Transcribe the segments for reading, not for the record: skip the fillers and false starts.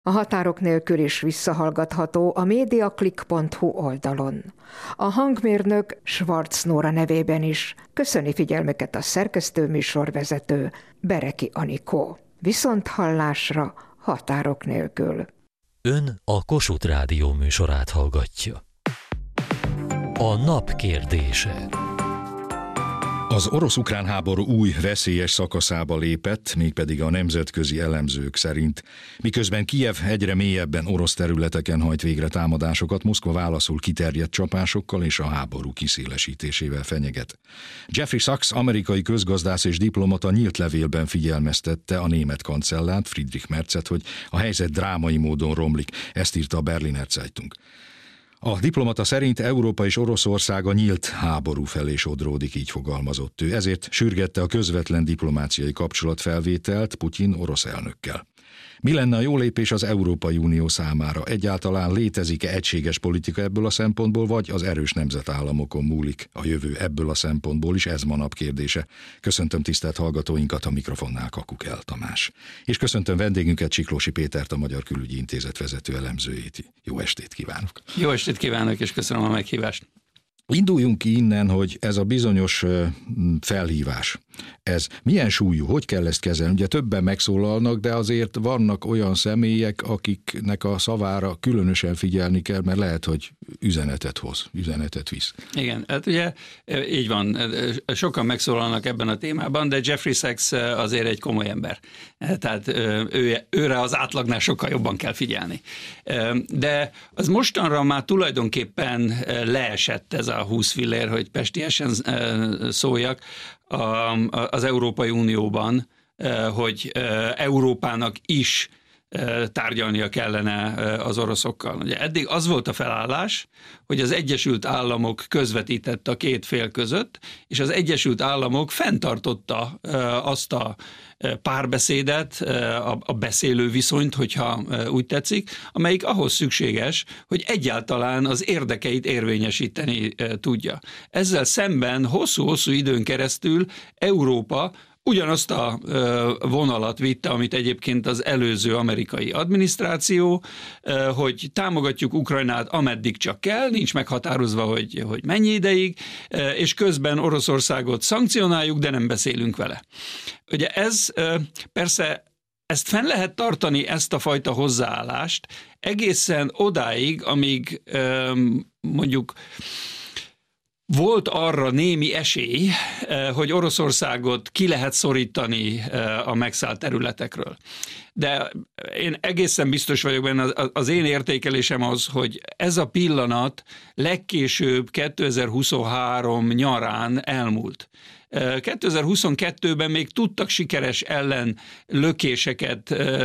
A határok nélkül is visszahallgatható a mediaclick.hu oldalon. A hangmérnök Schwarz Nóra nevében is köszöni figyelmüket a szerkesztő műsorvezető Bereki Anikó. Viszonthallásra határok nélkül. Ön a Kossuth Rádió műsorát hallgatja. A nap kérdése. Az orosz-ukrán háború új veszélyes szakaszába lépett, mégpedig a nemzetközi elemzők szerint. Miközben Kijev egyre mélyebben orosz területeken hajt végre támadásokat, Moszkva válaszul kiterjedt csapásokkal és a háború kiszélesítésével fenyeget. Jeffrey Sachs, amerikai közgazdász és diplomata nyílt levélben figyelmeztette a német kancellárt, Friedrich Merzet, hogy a helyzet drámai módon romlik. Ezt írta a Berliner Zeitung. A diplomata szerint Európa és Oroszország a nyílt háború felé sodródik, így fogalmazott ő. Ezért sürgette a közvetlen diplomáciai kapcsolatfelvételt Putyin orosz elnökkel. Mi lenne a jó lépés az Európai Unió számára? Egyáltalán létezik-e egységes politika ebből a szempontból, vagy az erős nemzetállamokon múlik a jövő ebből a szempontból is? Ez ma nap kérdése. Köszöntöm tisztelt hallgatóinkat, a mikrofonnál Kakukell Tamás. És köszöntöm vendégünket, Csiklósi Pétert, a Magyar Külügyi Intézet vezető elemzőjét. Jó estét kívánok! Jó estét kívánok, és köszönöm a meghívást! Induljunk ki innen, hogy ez a bizonyos felhívás, ez milyen súlyú, hogy kell ezt kezelni? Ugye többen megszólalnak, de azért vannak olyan személyek, akiknek a szavára különösen figyelni kell, mert lehet, hogy üzenetet hoz, üzenetet visz. Igen, hát ugye így van, sokan megszólalnak ebben a témában, de Jeffrey Sachs azért egy komoly ember. Tehát őre az átlagnál sokkal jobban kell figyelni. De az mostanra már tulajdonképpen leesett ez a 20 fillér, hogy pestiesen szóljak, az Európai Unióban, hogy Európának is tárgyalnia kellene az oroszokkal. Ugye eddig az volt a felállás, hogy az Egyesült Államok közvetített a két fél között, és az Egyesült Államok fenntartotta azt a párbeszédet, a beszélő viszonyt, hogyha úgy tetszik, amelyik ahhoz szükséges, hogy egyáltalán az érdekeit érvényesíteni tudja. Ezzel szemben hosszú-hosszú időn keresztül Európa ugyanazt a vonalat vitte, amit egyébként az előző amerikai adminisztráció, hogy támogatjuk Ukrajnát ameddig csak kell, nincs meghatározva, hogy mennyi ideig, és közben Oroszországot szankcionáljuk, de nem beszélünk vele. Ugye ez persze, ezt fenn lehet tartani, ezt a fajta hozzáállást egészen odáig, amíg mondjuk volt arra némi esély, hogy Oroszországot ki lehet szorítani a megszállt területekről. De én egészen biztos vagyok benne, az én értékelésem az, hogy ez a pillanat legkésőbb 2023 nyarán elmúlt. 2022-ben még tudtak sikeres ellenlökéseket,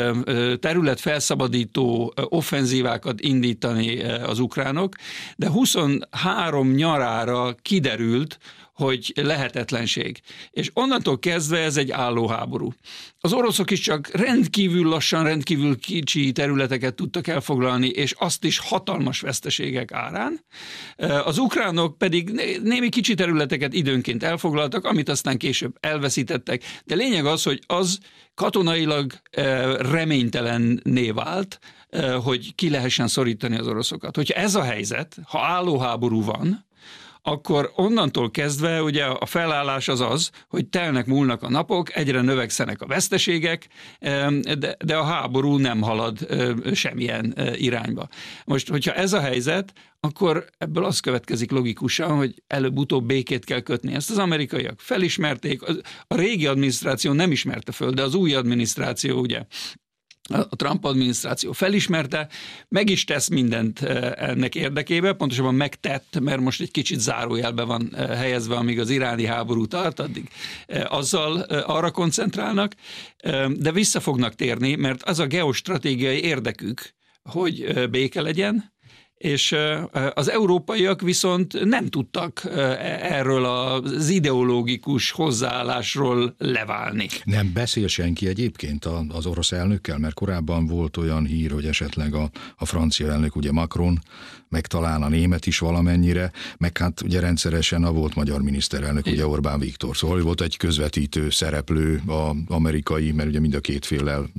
területfelszabadító offenzívákat indítani az ukránok, de 23 nyarára kiderült, hogy lehetetlenség. És onnantól kezdve ez egy álló háború. Az oroszok is csak rendkívül lassan, rendkívül kicsi területeket tudtak elfoglalni, és azt is hatalmas veszteségek árán. Az ukránok pedig némi kicsi területeket időnként elfoglaltak, amit aztán később elveszítettek. De lényeg az, hogy az katonailag reménytelenné vált, hogy ki lehessen szorítani az oroszokat. Hogyha ez a helyzet, ha álló háború van, akkor onnantól kezdve ugye a felállás az, hogy telnek-múlnak a napok, egyre növekszenek a veszteségek, de a háború nem halad semmilyen irányba. Most, hogyha ez a helyzet, akkor ebből az következik logikusan, hogy előbb-utóbb békét kell kötni. Ezt az amerikaiak felismerték, a régi adminisztráció nem ismerte föl, de az új adminisztráció ugye a Trump adminisztráció felismerte, meg is tesz mindent ennek érdekében, pontosabban megtett, mert most egy kicsit zárójelbe van helyezve, amíg az iráni háború tart, addig azzal arra koncentrálnak, de vissza fognak térni, mert az a geostratégiai érdekük, hogy béke legyen, és az európaiak viszont nem tudtak erről az ideológikus hozzáállásról leválni. Nem beszél senki egyébként az orosz elnökkel, mert korábban volt olyan hír, hogy esetleg a francia elnök, ugye Macron, meg talán a német is valamennyire, meg hát ugye rendszeresen a volt magyar miniszterelnök, ugye Orbán Viktor. Szóval volt egy közvetítő szereplő, az amerikai, mert ugye mind a két féllel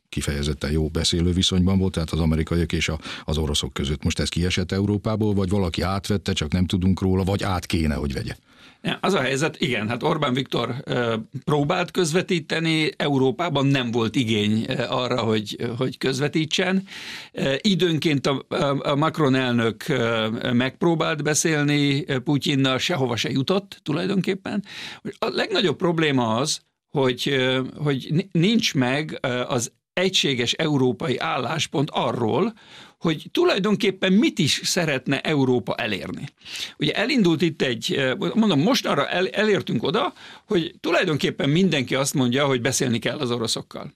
kifejezetten jó beszélő viszonyban volt, tehát az amerikaiak és az oroszok között. Most ez kiesett Európából, vagy valaki átvette, csak nem tudunk róla, vagy át kéne, hogy vegye? Az a helyzet, igen, hát Orbán Viktor próbált közvetíteni, Európában nem volt igény arra, hogy közvetítsen. Időnként a Macron elnök megpróbált beszélni Putyinnal, sehova se jutott tulajdonképpen. A legnagyobb probléma az, hogy nincs meg az egységes európai álláspont arról, hogy tulajdonképpen mit is szeretne Európa elérni. Ugye elindult itt mostanra elértünk oda, hogy tulajdonképpen mindenki azt mondja, hogy beszélni kell az oroszokkal.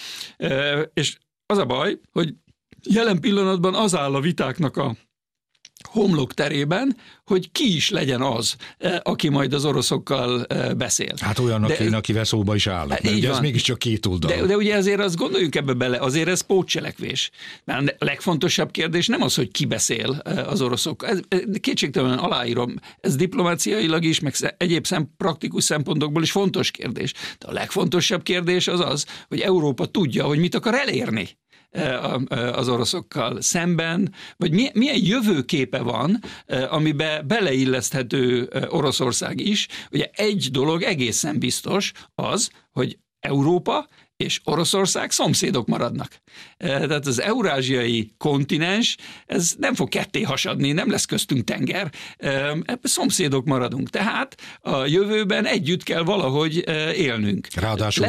És az a baj, hogy jelen pillanatban az áll a vitáknak a homlok terében, hogy ki is legyen az, aki majd az oroszokkal beszél. Hát olyannak kéne, akivel szóba is állnak, mert ugye ez mégiscsak két oldalú. De ugye azért azt gondoljunk ebbe bele, azért ez pótcselekvés. Mert a legfontosabb kérdés nem az, hogy ki beszél az oroszok. Kétségtelenül aláírom, ez diplomáciailag is, meg egyéb praktikus szempontokból is fontos kérdés. De a legfontosabb kérdés az, hogy Európa tudja, hogy mit akar elérni az oroszokkal szemben, vagy milyen jövőképe van, amiben beleilleszthető Oroszország is. Ugye egy dolog egészen biztos az, hogy Európa és Oroszország szomszédok maradnak. Tehát az eurázsiai kontinens, ez nem fog ketté hasadni, nem lesz köztünk tenger, szomszédok maradunk. Tehát a jövőben együtt kell valahogy élnünk. Ráadásul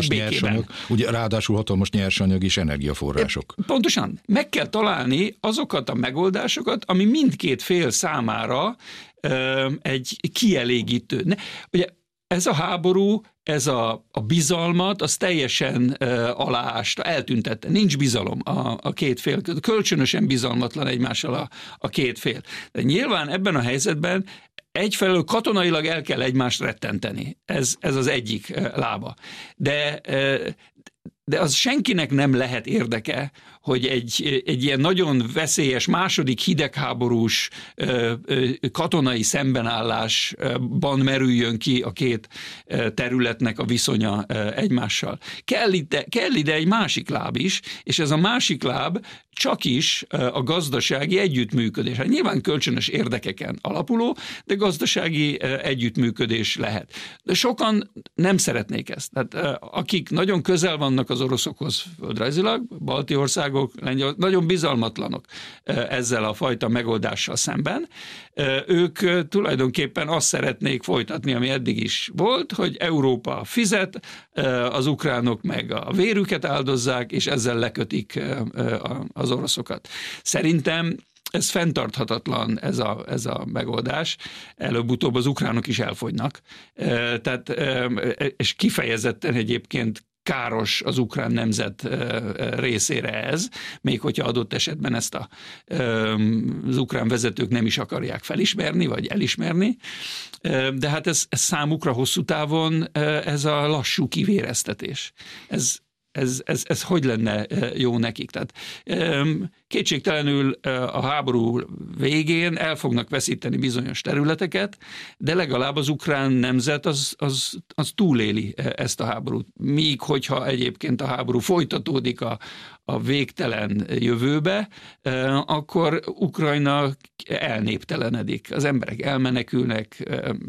hatalmas nyersanyag és energiaforrások. Pontosan. Meg kell találni azokat a megoldásokat, ami mindkét fél számára egy kielégítő. Ugye ez a háború, ez a bizalmat, az teljesen aláásta, eltüntette. Nincs bizalom a két fél között. Kölcsönösen bizalmatlan egymással a két fél. De nyilván ebben a helyzetben egyfelől katonailag el kell egymást rettenteni. Ez az egyik lába. De az senkinek nem lehet érdeke, hogy egy ilyen nagyon veszélyes második hidegháborús katonai szembenállásban merüljön ki a két területnek a viszonya egymással. Kell ide egy másik láb is, és ez a másik láb csak is a gazdasági együttműködés. Hát nyilván kölcsönös érdekeken alapuló, de gazdasági együttműködés lehet. De sokan nem szeretnék ezt. Tehát akik nagyon közel vannak az oroszokhoz földrajzilag, balti országok, nagyon bizalmatlanok ezzel a fajta megoldással szemben. Ők tulajdonképpen azt szeretnék folytatni, ami eddig is volt, hogy Európa fizet, az ukránok meg a vérüket áldozzák, és ezzel lekötik az oroszokat. Szerintem ez fenntarthatatlan, ez a megoldás. Előbb-utóbb az ukránok is elfogynak. Tehát, és kifejezetten egyébként káros az ukrán nemzet részére ez, még hogyha adott esetben ezt az ukrán vezetők nem is akarják felismerni, vagy elismerni, de hát ez számukra hosszú távon ez a lassú kivéreztetés. Ez hogy lenne jó nekik? Tehát kétségtelenül a háború végén el fognak veszíteni bizonyos területeket, de legalább az ukrán nemzet az túléli ezt a háborút. Míg hogyha egyébként a háború folytatódik a végtelen jövőbe, akkor Ukrajna elnéptelenedik. Az emberek elmenekülnek,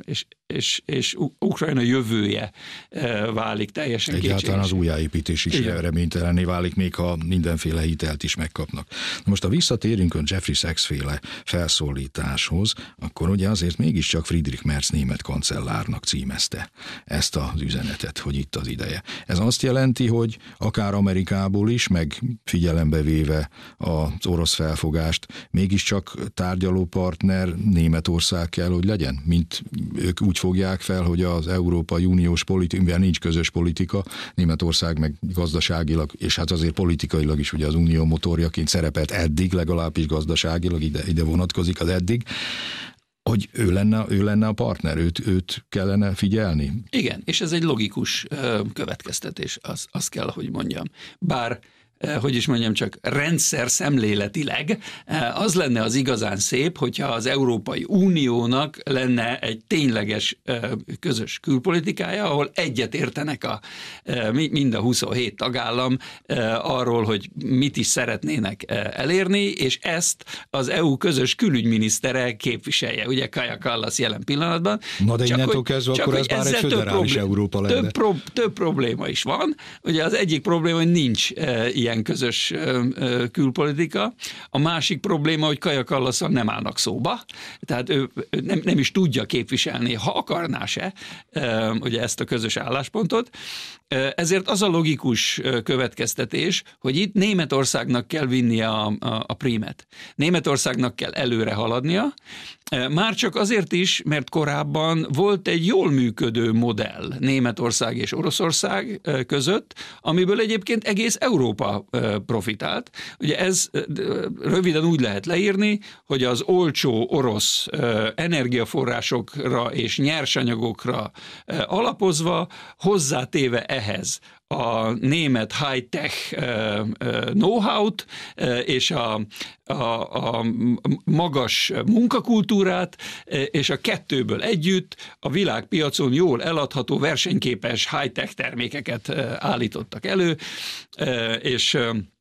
és Ukrajna jövője válik teljesen kétséges. Egyáltalán az újjáépítés is reménytelenné válik, még ha mindenféle hitelt is megkapnak. Most ha visszatérünk a Jeffrey Sachs féle felszólításhoz, akkor ugye azért mégiscsak Friedrich Merz német kancellárnak címezte ezt az üzenetet, hogy itt az ideje. Ez azt jelenti, hogy akár Amerikából is, meg figyelembe véve az orosz felfogást, mégiscsak tárgyalópartner Németország kell, hogy legyen, mint ők úgy fogják fel, hogy az Európai Uniós politika, mivel nincs közös politika, Németország meg gazdaságilag, és hát azért politikailag is ugye az unió motorjaként szerepelt eddig, legalábbis gazdaságilag, ide vonatkozik az eddig, hogy ő lenne a partner, őt kellene figyelni. Igen, és ez egy logikus következtetés, azt kell, hogy mondjam. Bár hogy is mondjam, csak rendszer szemléletileg, az lenne az igazán szép, hogyha az Európai Uniónak lenne egy tényleges közös külpolitikája, ahol egyet értenek mind a 27 tagállam arról, hogy mit is szeretnének elérni, és ezt az EU közös külügyminisztere képviselje. Ugye Kaja Kallas jelen pillanatban. Na de innentől kezdve akkor ez már egy föderális Európa lenne. Több probléma is van. Ugye az egyik probléma, hogy nincs ilyen közös külpolitika. A másik probléma, hogy Kaja Kallasszal nem állnak szóba. Tehát ő nem is tudja képviselni, ha akarná se, ugye ezt a közös álláspontot. Ezért az a logikus következtetés, hogy itt Németországnak kell vinnie a prímet. Németországnak kell előre haladnia, már csak azért is, mert korábban volt egy jól működő modell Németország és Oroszország között, amiből egyébként egész Európa profitált. Ugye ez röviden úgy lehet leírni, hogy az olcsó orosz energiaforrásokra és nyersanyagokra alapozva, hozzátéve ehhez a német high-tech know-how-t és a magas munkakultúrát, és a kettőből együtt a világpiacon jól eladható, versenyképes high-tech termékeket állítottak elő, és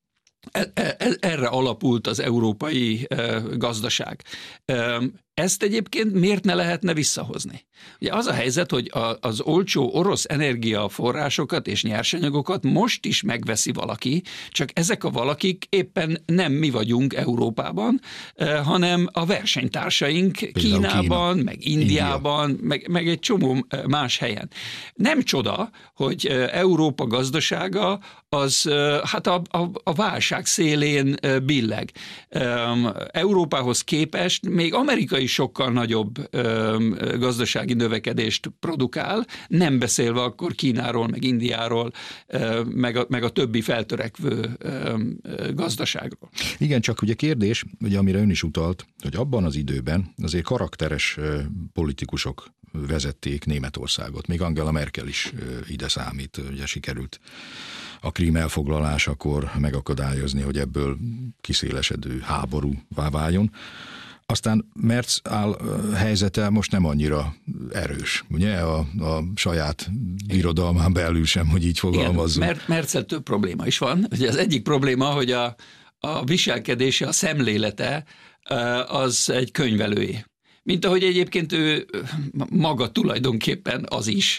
erre alapult az európai gazdaság. Ezt egyébként miért ne lehetne visszahozni? Ugye az a helyzet, hogy az olcsó orosz energiaforrásokat és nyersanyagokat most is megveszi valaki, csak ezek a valakik éppen nem mi vagyunk Európában, hanem a versenytársaink Kínában, meg Indiában, meg egy csomó más helyen. Nem csoda, hogy Európa gazdasága az hát a válság szélén billeg. Európához képest még Amerika is sokkal nagyobb gazdasági növekedést produkál, nem beszélve akkor Kínáról, meg Indiáról, meg a többi feltörekvő gazdaságról. Igen, csak ugye kérdés, ugye, amire ön is utalt, hogy abban az időben azért karakteres politikusok vezették Németországot, még Angela Merkel is ide számít, ugye sikerült a Krím elfoglalásakor megakadályozni, hogy ebből kiszélesedő háborúvá váljon. Aztán Merz helyzete most nem annyira erős, ugye, a saját irodalmán belül sem, hogy így fogalmazzunk. Igen, Merzel több probléma is van. Ugye az egyik probléma, hogy a viselkedése, a szemlélete az egy könyvelői. Mint ahogy egyébként ő maga tulajdonképpen az is.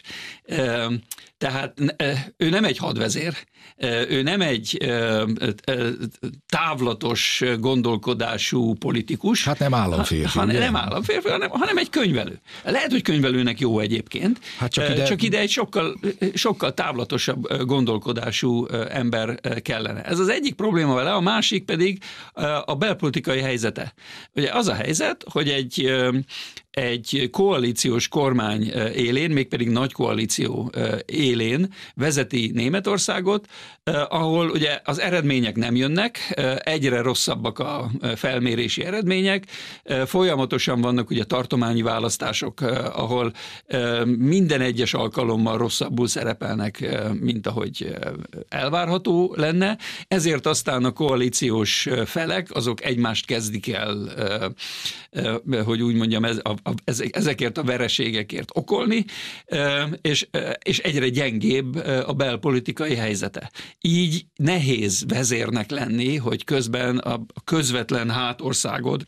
Tehát ő nem egy hadvezér, ő nem egy távlatos gondolkodású politikus. Hát nem államférfi. Nem államférfi, hanem egy könyvelő. Lehet, hogy könyvelőnek jó egyébként, hát csak ide egy sokkal távlatosabb gondolkodású ember kellene. Ez az egyik probléma vele, a másik pedig a belpolitikai helyzete. Ugye az a helyzet, hogy egy koalíciós kormány élén, mégpedig nagy koalíció élén vezeti Németországot, ahol ugye az eredmények nem jönnek, egyre rosszabbak a felmérési eredmények, folyamatosan vannak ugye tartományi választások, ahol minden egyes alkalommal rosszabbul szerepelnek, mint ahogy elvárható lenne, ezért aztán a koalíciós felek, azok egymást kezdik el, hogy úgy mondjam, ezekért a vereségekért okolni, és egyre gyengébb a belpolitikai helyzete. Így nehéz vezérnek lenni, hogy közben a közvetlen hátországod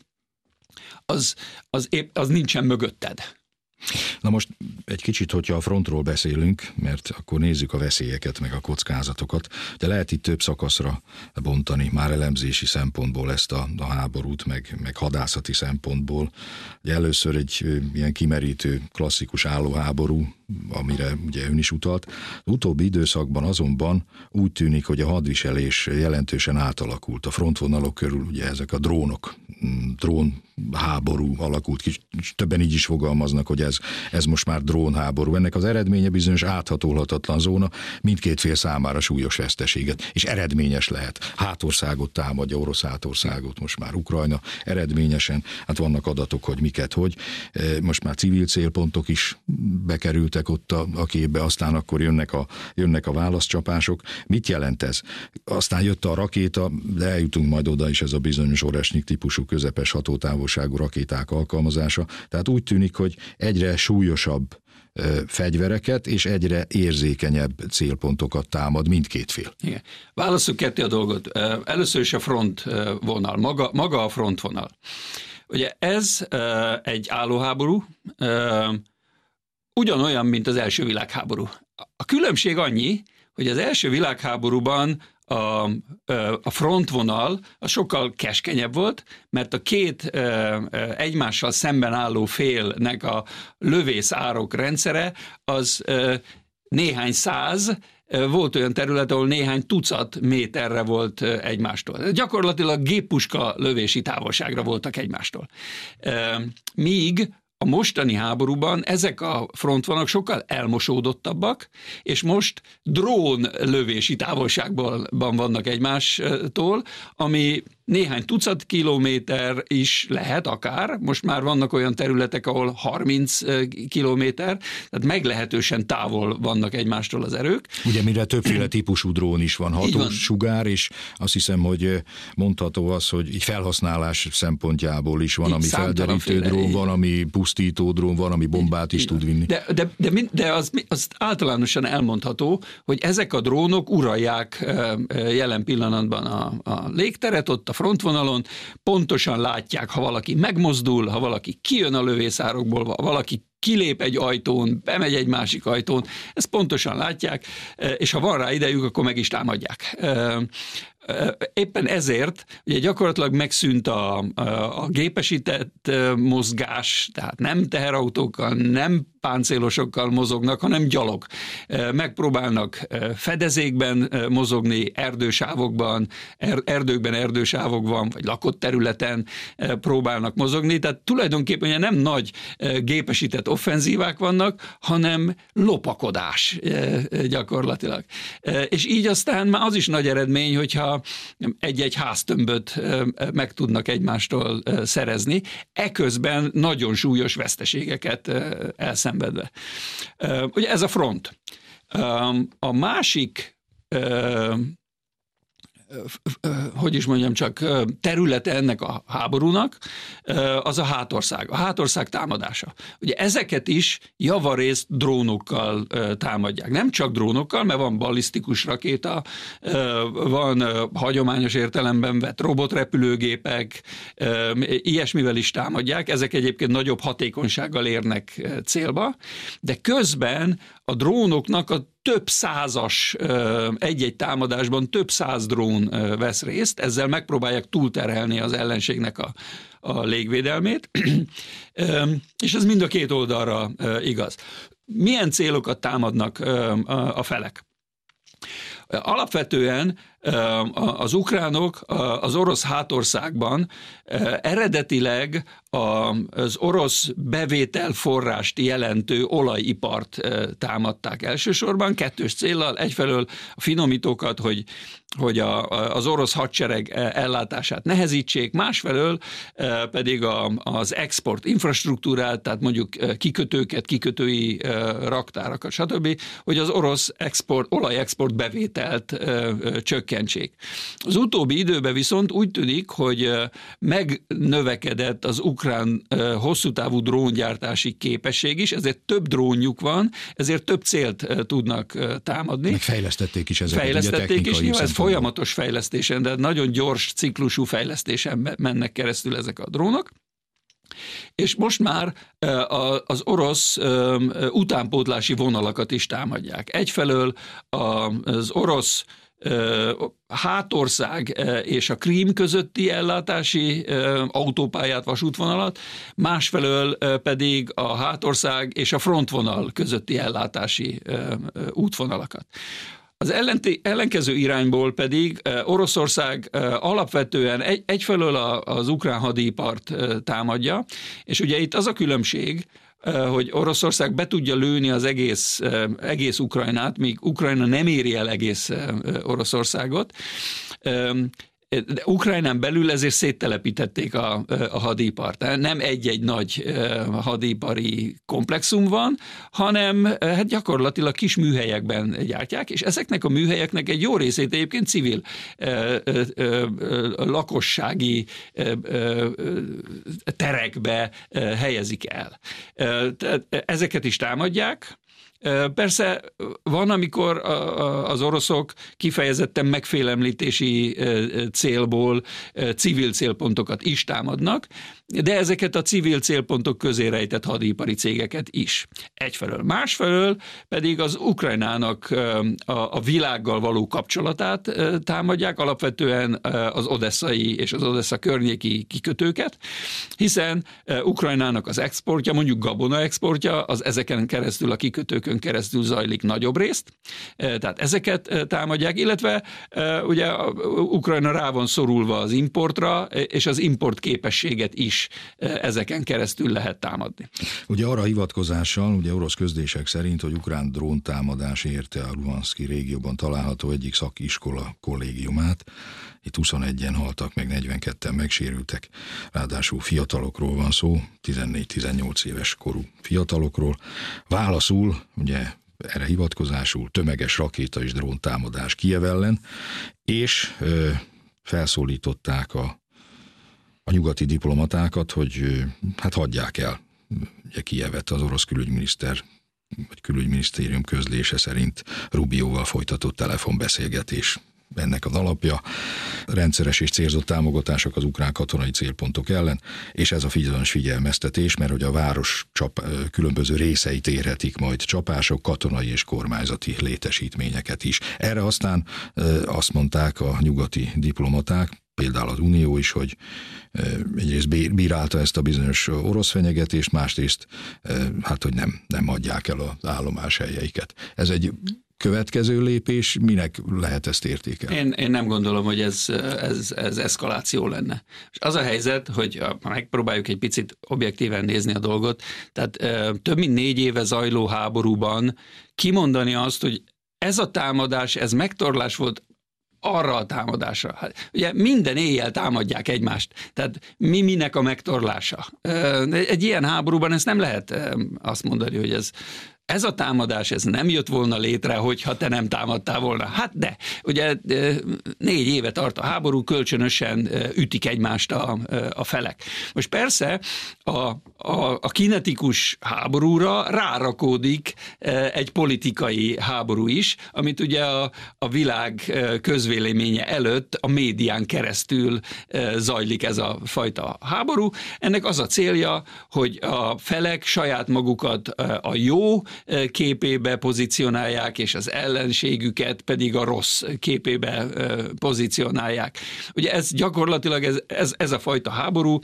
az nincsen mögötted. Na most egy kicsit, hogyha a frontról beszélünk, mert akkor nézzük a veszélyeket, meg a kockázatokat, de lehet itt több szakaszra bontani, már elemzési szempontból ezt a háborút, meg hadászati szempontból. Ugye először egy ilyen kimerítő, klasszikus állóháború, amire ugye ön is utalt. Az utóbbi időszakban azonban úgy tűnik, hogy a hadviselés jelentősen átalakult. A frontvonalok körül ugye ezek a drón háború alakult ki. Többen így is fogalmaznak, hogy ez most már drónháború. Ennek az eredménye bizonyos áthatolhatatlan zóna, mindkét fél számára súlyos veszteséget, és eredményes lehet. Hátországot támadja, orosz hátországot, most már Ukrajna eredményesen. Hát vannak adatok, hogy miket, hogy. Most már civil célpontok is bekerültek ott a képbe, aztán akkor jönnek a válaszcsapások. Mit jelent ez? Aztán jött a rakéta, de eljutunk majd oda is, ez a bizonyos Oresnyik típusú közepes hatótávolságú rakéták alkalmazása. Tehát úgy tűnik, hogy egyre súlyosabb fegyvereket és egyre érzékenyebb célpontokat támad mindkét fél. Igen. Válasszuk ketté a dolgot. Először is a frontvonal, maga a frontvonal. Ugye ez egy állóháború, ugyanolyan, mint az első világháború. A különbség annyi, hogy az első világháborúban a frontvonal az sokkal keskenyebb volt, mert a két egymással szemben álló félnek a lövészárok rendszere az néhány száz, volt olyan terület, ahol néhány tucat méterre volt egymástól. Gyakorlatilag géppuska lövési távolságra voltak egymástól. Míg a mostani háborúban ezek a frontvonalak sokkal elmosódottabbak, és most drón lövési távolságban vannak egymástól, ami néhány tucat kilométer is lehet akár, most már vannak olyan területek, ahol 30 kilométer, tehát meglehetősen távol vannak egymástól az erők. Ugye mire többféle típusú drón is van, sugár, és azt hiszem, hogy mondható az, hogy így felhasználás szempontjából is van, ami felderítő drón, van, ami pusztító drón, van, ami bombát is tud vinni. De az általánosan elmondható, hogy ezek a drónok uralják jelen pillanatban a légteret, ott a frontvonalon, pontosan látják, ha valaki megmozdul, ha valaki kijön a lövészárokból, ha valaki kilép egy ajtón, bemegy egy másik ajtón, ezt pontosan látják, és ha van rá idejük, akkor meg is támadják. Éppen ezért ugye gyakorlatilag megszűnt a gépesített mozgás, tehát nem teherautókkal, nem páncélosokkal mozognak, hanem gyalog. Megpróbálnak fedezékben mozogni, erdősávokban, erdősávokban, vagy lakott területen próbálnak mozogni, tehát tulajdonképpen nem nagy gépesített offenzívák vannak, hanem lopakodás gyakorlatilag. És így aztán már az is nagy eredmény, hogyha egy-egy háztömböt meg tudnak egymástól szerezni, eközben nagyon súlyos veszteségeket elszenvedve. Ugye ez a front. A másik hogy is mondjam csak, területe ennek a háborúnak, az a hátország. A hátország támadása. Ugye ezeket is javarészt drónokkal támadják. Nem csak drónokkal, mert van ballisztikus rakéta, van hagyományos értelemben vett robotrepülőgépek, ilyesmivel is támadják. Ezek egyébként nagyobb hatékonysággal érnek célba, de közben a drónoknak a több százas, egy-egy támadásban több száz drón vesz részt, ezzel megpróbálják túlterhelni az ellenségnek a légvédelmét, és ez mind a két oldalra igaz. Milyen célokat támadnak a felek? Alapvetően az ukránok az orosz hátországban eredetileg az orosz bevételforrást jelentő olajipart támadták elsősorban, kettős céllal, egyfelől a finomítókat, hogy az orosz hadsereg ellátását nehezítsék, másfelől pedig az export infrastruktúrát, tehát mondjuk kikötőket, kikötői raktárakat, stb., hogy az orosz olajexport bevételt csökkentsék. Az utóbbi időben viszont úgy tűnik, hogy megnövekedett az ukrán hosszútávú dróngyártási képesség is, ezért több drónjuk van, ezért több célt tudnak támadni. Megfejlesztették is ezeket. Fejlesztették is, ez folyamatos fejlesztésen, de nagyon gyors ciklusú fejlesztésen mennek keresztül ezek a drónok. És most már az orosz utánpótlási vonalakat is támadják. Egyfelől az orosz hátország és a Krím közötti ellátási autópályát, vasútvonalat, másfelől pedig a hátország és a frontvonal közötti ellátási útvonalakat. Az ellenkező irányból pedig Oroszország alapvetően egyfelől az ukrán hadipart támadja, és ugye itt az a különbség, hogy Oroszország be tudja lőni az egész Ukrajnát, míg Ukrajna nem éri el egész Oroszországot. De Ukrajnán belül ezért széttelepítették a hadipart. Nem egy-egy nagy hadipari komplexum van, hanem hát gyakorlatilag kis műhelyekben gyártják, és ezeknek a műhelyeknek egy jó részét egyébként civil lakossági terekbe helyezik el. Ezeket is támadják. Persze van, amikor az oroszok kifejezetten megfélemlítési célból civil célpontokat is támadnak, de ezeket a civil célpontok közé rejtett hadipari cégeket is. Egyfelől. Másfelől pedig az Ukrajnának a világgal való kapcsolatát támadják, alapvetően az odesszai és az Odessa környéki kikötőket, hiszen Ukrajnának az exportja, mondjuk gabona exportja, az ezeken keresztül, a kikötőkön keresztül zajlik nagyobb részt, tehát ezeket támadják, illetve ugye Ukrajna rá van szorulva az importra, és az import képességet is ezeken keresztül lehet támadni. Ugye arra hivatkozással, ugye orosz közlések szerint, hogy ukrán dróntámadás érte a Luhanszki régióban található egyik szakiskola kollégiumát. Itt 21-en haltak, meg 42-en megsérültek. Ráadásul fiatalokról van szó, 14-18 éves korú fiatalokról. Válaszul, ugye erre hivatkozásul tömeges rakéta és dróntámadás Kijev ellen, és felszólították a nyugati diplomatákat, hogy hát hagyják el ugye Kijevet. Az orosz külügyminisztérium közlése szerint Rubióval folytatott telefonbeszélgetés ennek az alapja. Rendszeres és célzott támogatások az ukrán katonai célpontok ellen, és ez a figyelmeztetés, mert hogy a város különböző részeit érhetik majd csapások, katonai és kormányzati létesítményeket is. Erre aztán azt mondták a nyugati diplomaták, például az Unió is, hogy egyrészt bírálta ezt a bizonyos orosz fenyegetést, másrészt hát, hogy nem adják el az állomáshelyeiket. Ez egy következő lépés, minek lehet ezt értékelni? Én nem gondolom, hogy ez eszkaláció lenne. És az a helyzet, hogy ha megpróbáljuk egy picit objektíven nézni a dolgot, tehát több mint 4 éve zajló háborúban kimondani azt, hogy ez a támadás, ez megtorlás volt arra a támadásra. Hát, ugye minden éjjel támadják egymást, tehát minek a megtorlása. Egy ilyen háborúban ezt nem lehet azt mondani, hogy ez a támadás, ez nem jött volna létre, hogyha te nem támadtál volna. Hát de, ugye 4 éve tart a háború, kölcsönösen ütik egymást a felek. Most persze a kinetikus háborúra rárakódik egy politikai háború is, amit ugye a világ közvéleménye előtt a médián keresztül zajlik ez a fajta háború. Ennek az a célja, hogy a felek saját magukat a jó képébe pozícionálják, és az ellenségüket pedig a rossz képébe pozícionálják. Ugye ez gyakorlatilag ez a fajta háború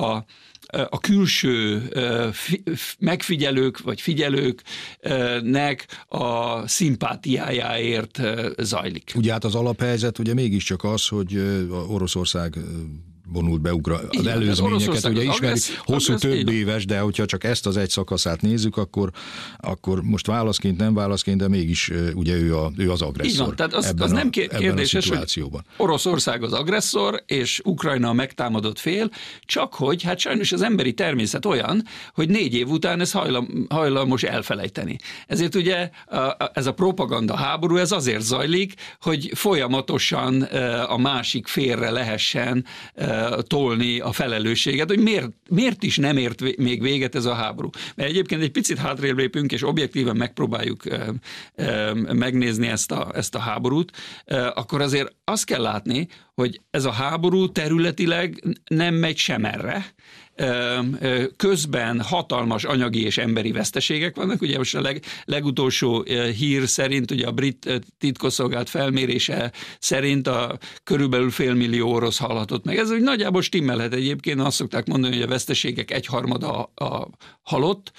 a külső megfigyelők vagy figyelőknek a szimpátiájáért zajlik. Ugye hát az alaphelyzet ugye mégiscsak az, hogy Oroszország vonult be az előzményeket, ugye ismerik, hosszú több éves, de hogyha csak ezt az egy szakaszát nézzük, akkor most válaszként, nem válaszként, de mégis ugye ő az agresszor. Így van, tehát az nem kérdéses, hogy Oroszország az agresszor, és Ukrajna a megtámadott fél, csak hogy hát sajnos az emberi természet olyan, hogy 4 év után ez hajlamos elfelejteni. Ezért ugye ez a propaganda háború, ez azért zajlik, hogy folyamatosan a másik félre lehessen tolni a felelősséget, hogy miért is nem ért még véget ez a háború. Mert egyébként egy picit hátrébb lépünk, és objektíven megpróbáljuk megnézni ezt a háborút, akkor azért azt kell látni, hogy ez a háború területileg nem megy sem erre, közben hatalmas anyagi és emberi veszteségek vannak. Ugye most a legutolsó hír szerint, ugye a brit titkosszolgálat felmérése szerint körülbelül 500 000 orosz halhatott meg. Ez úgy nagyjából stimmelhet egyébként, azt szokták mondani, hogy a veszteségek 1/3 a halott,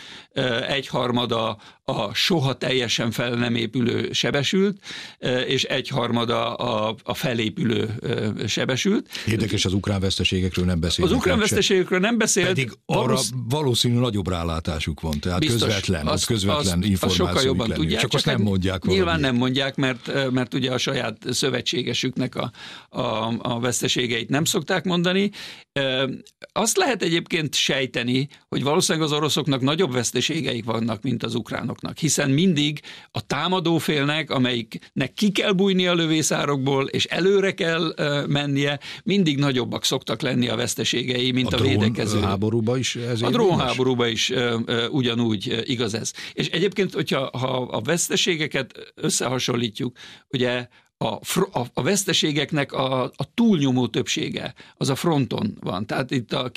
1/3 a soha teljesen fel nem épülő sebesült, és 1/3 a felépülő sebesült. Érdekes, az ukrán veszteségekről nem beszélünk. Az ukrán veszteségekről nem beszélt. Pedig arra valószínű nagyobb rálátásuk van, tehát biztos, közvetlen információik sokkal jobban lenni. tudják. Csak azt nem mondják nyilván valamiért. nem mondják, mert ugye a saját szövetségesüknek a veszteségeit nem szokták mondani. Azt lehet egyébként sejteni, hogy valószínűleg az oroszoknak nagyobb veszteségeik vannak, mint az ukránoknak, hiszen mindig a támadó félnek, amelyiknek ki kell bújni a lövészárokból, és előre kell mennie, mindig nagyobbak szoktak lenni a veszteségei, mint a védekező. A drónháborúban is ez a drónháborúban is ugyanúgy igaz ez. És egyébként, hogyha a veszteségeket összehasonlítjuk, ugye a veszteségeknek a túlnyomó többsége az a fronton van. Tehát itt a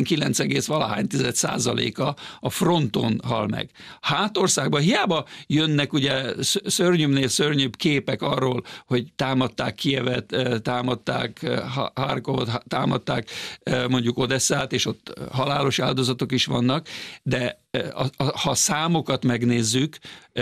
99,valahány% a fronton hal meg. Hátországban hiába jönnek ugye szörnyűbbnél szörnyűbb képek arról, hogy támadták Kijevet, támadták Harkovot, támadták mondjuk Odesszát, és ott halálos áldozatok is vannak, de ha a számokat megnézzük,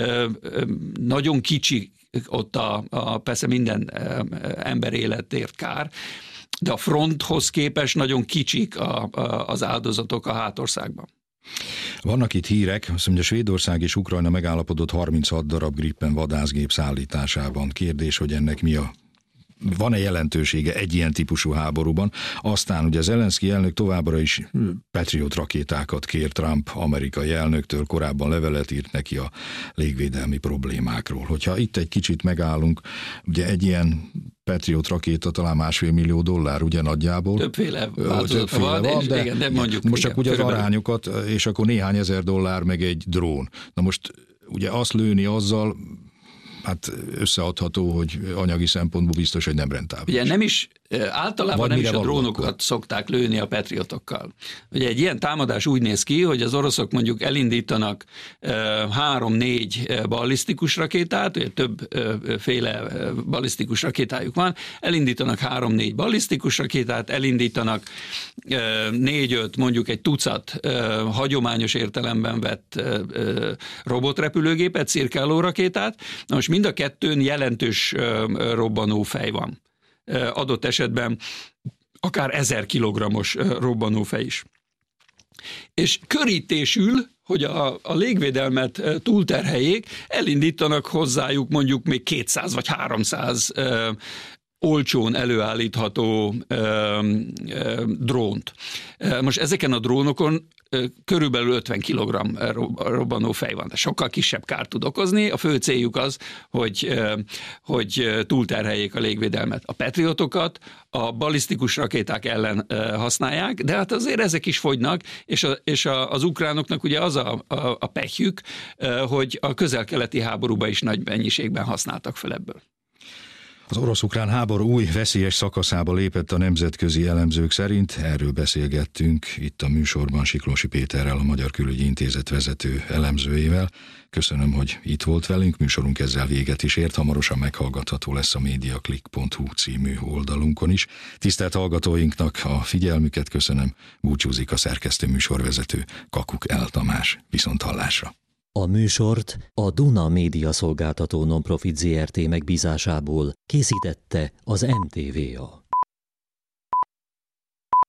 nagyon kicsi ott persze minden ember életért kár, de a fronthoz képest nagyon kicsik az áldozatok a hátországban. Vannak itt hírek, azt mondja, Svédország és Ukrajna megállapodott 36 darab Gripen vadászgép szállításában. Kérdés, hogy ennek van-e jelentősége egy ilyen típusú háborúban? Aztán ugye Zelenszky elnök továbbra is Patriot rakétákat kér Trump amerikai elnöktől, korábban levelet írt neki a légvédelmi problémákról. Hogyha itt egy kicsit megállunk, ugye egy ilyen Patriot rakéta talán $1,5 millió, ugye nagyjából. Többféle változata van, de igen, nem mondjuk. Most csak ugye az arányokat, és akkor néhány $1000 meg egy drón. Na most ugye azt lőni azzal, hát összeadható, hogy anyagi szempontból biztos, hogy nem rentábilis. Ugye nem is, általában nem is a drónokat szokták lőni a patriotokkal. Ugye egy ilyen támadás úgy néz ki, hogy az oroszok mondjuk elindítanak 3-4 ballisztikus rakétát, ugye többféle ballisztikus rakétájuk van, elindítanak 3-4 ballisztikus rakétát, elindítanak 4-5, mondjuk egy tucat hagyományos értelemben vett robotrepülőgépet, cirkáló rakétát. Na most mind a kettőn jelentős robbanófej van. Adott esetben akár 1000 kilogrammos robbanófej is. És körítésül, hogy a légvédelmet túlterheljék, elindítanak hozzájuk mondjuk még 200 vagy 300 olcsón előállítható drónt. Most ezeken a drónokon körülbelül 50 kg robbanó fej van, de sokkal kisebb kárt tud okozni. A fő céljuk az, hogy túlterheljék a légvédelmet. A patriotokat a ballisztikus rakéták ellen használják, de hát azért ezek is fogynak, és az ukránoknak ugye az a pehjük, hogy a közel-keleti háborúban is nagy mennyiségben használtak fel ebből. Az orosz-ukrán háború új veszélyes szakaszába lépett a nemzetközi elemzők szerint. Erről beszélgettünk itt a műsorban Siklósi Péterrel, a Magyar Külügyi Intézet vezető elemzőjével. Köszönöm, hogy itt volt velünk, műsorunk ezzel véget is ért, hamarosan meghallgatható lesz a mediaclick.hu című oldalunkon is. Tisztelt hallgatóinknak a figyelmüket köszönöm, búcsúzik a szerkesztő műsorvezető Kakuk L. Tamás. Viszonthallásra! A műsort a Duna Média Szolgáltató Nonprofit Zrt. Megbízásából készítette az MTVA.